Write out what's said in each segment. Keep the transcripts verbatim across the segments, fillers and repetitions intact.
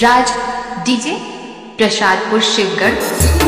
राज DJ Prasadpur Shivgarh.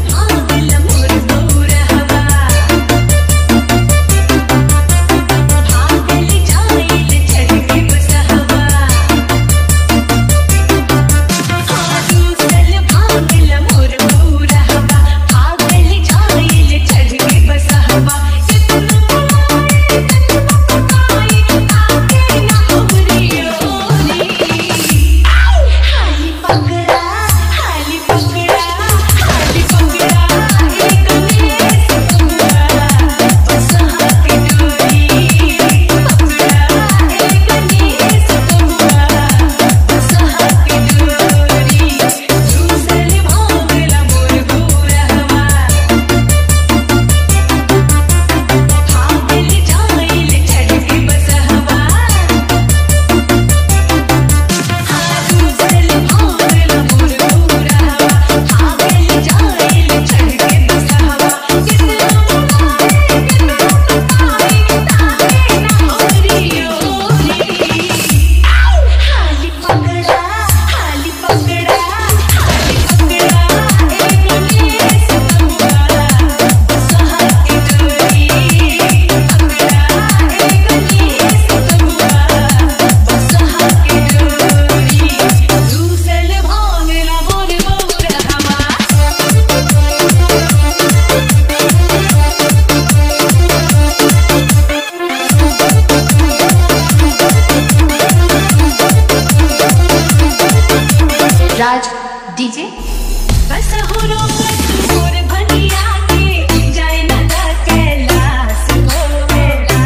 Raj DJ बस हो और भनिया के जाए ना कैलाश हो मेरा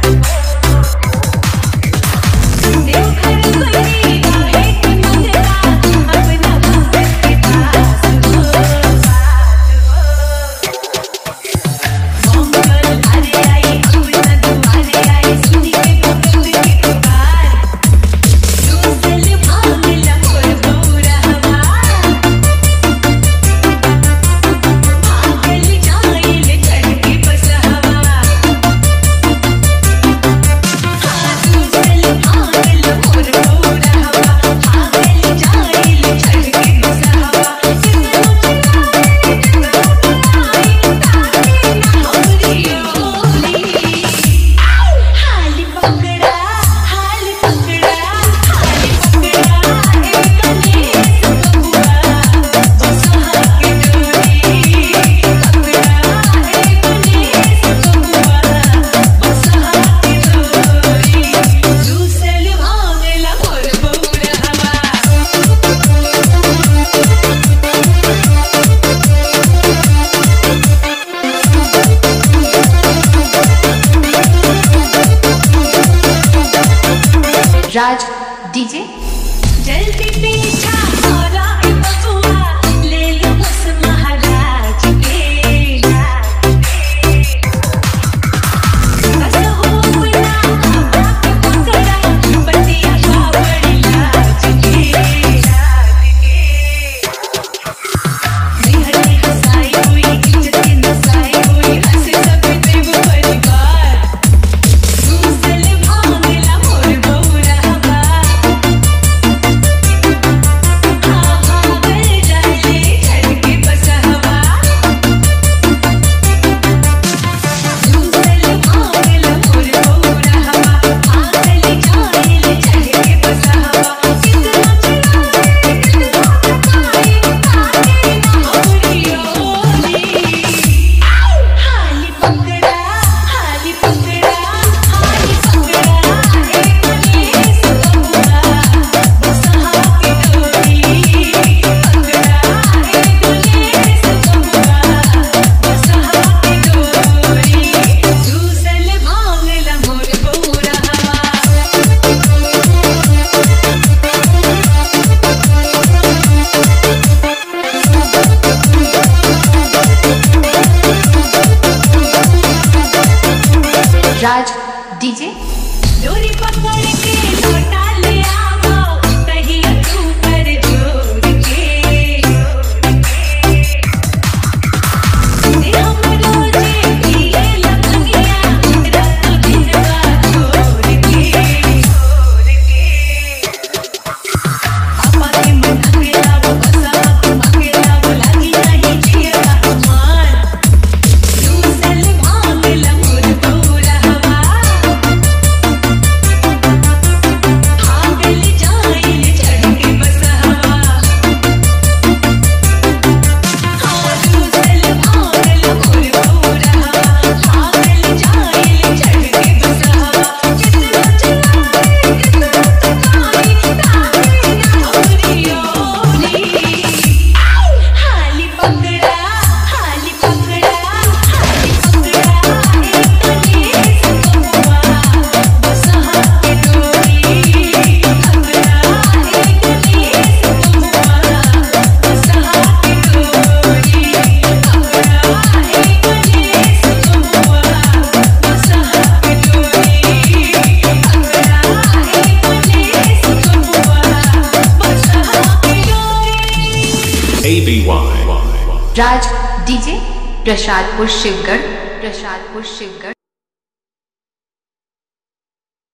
देखर कोई है कि मुझरा अपना भगत के पास हो मंगल हरे आई खुद तुम्हारे आई सुनी के भगत की पुकार दूसरे भाग लमोर गौरा राज डीजे जल्दी पीछा और आए बबुआ ले लो बस महाराज के बस हो ना आपके पकड़ा बतिया बावड़ी लाज के निहरी हंसाई हुई इज्जत की नसाई हुई हंस सब देव परिवार दूसरे भांगला मोर गौरा राज डीजे डोरी पकड़ के लौटा ले आओ कहिया तू कर जोर के हम रोजे पिए लगनिया रात दिन रात छोड़ के छोड़ के अपा के मन B Y Raj DJ Prasadpur Shivgarh Prasadpur Shivgarh.